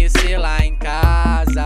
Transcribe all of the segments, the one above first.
amanhecer lá em casa.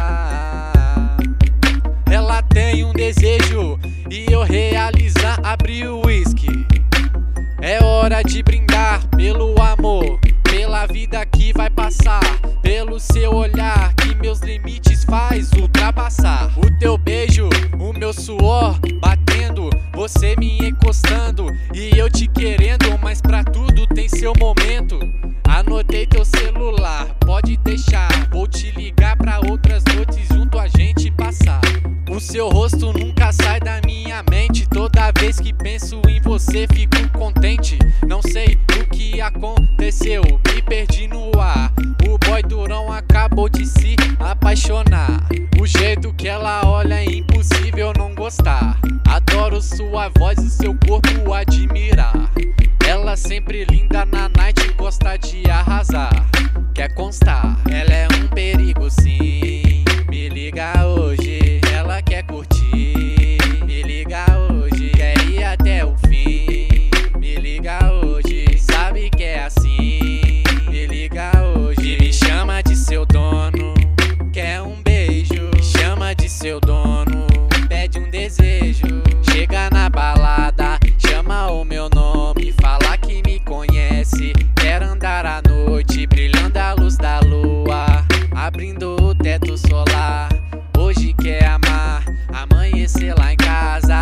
Ela tem um desejo e eu realizar, abrir o uísque. É hora de brindar pelo amor, pela vida que vai passar, pelo seu olhar que meus limites faz ultrapassar. O teu beijo, o meu suor batendo, você me encostando e eu te querendo, mas pra tudo tem seu momento. Anotei teu celular, pode deixar, vou te ligar pra outras noites junto a gente passar. O seu rosto nunca sai da minha mente, toda vez que penso em você fico contente. Não sei o que aconteceu, me perdi no ar. O boy durão acabou de se apaixonar. O jeito que ela olha é impossível não gostar. Adoro sua voz e seu corpo admirar. Ela sempre linda na night, gosta de arrasar. Quer constar, ela é um perigo sim. Me liga hoje, ela quer curtir. Me liga hoje, quer ir até o fim. Me liga hoje, sabe que é assim. Me liga hoje, me chama de seu dono. Quer um beijo, me chama de seu dono. Pede um desejo, chega na balada, chama o meu nome, fala que me conhece. Quer andar à noite, brilhando a luz da lua, abrindo o teto solar. Hoje quer amar, amanhecer lá em casa.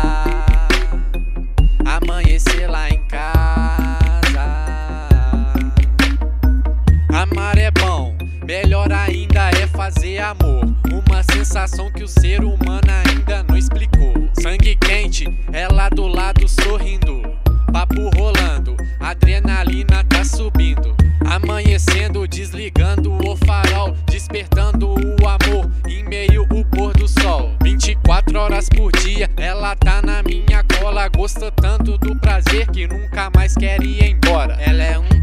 Amanhecer lá em casa. Amar é bom, melhor ainda é fazer amor. Uma sensação que o ser humano ainda não explicou. Sangue quente, ela do lado sorrindo, papo rolando, adrenalina tá subindo. Amanhecendo, desligando o farol, despertando o amor em meio ao pôr do sol. 24 horas por dia, ela tá na minha cola, gosta tanto do prazer que nunca mais quer ir embora. Ela é um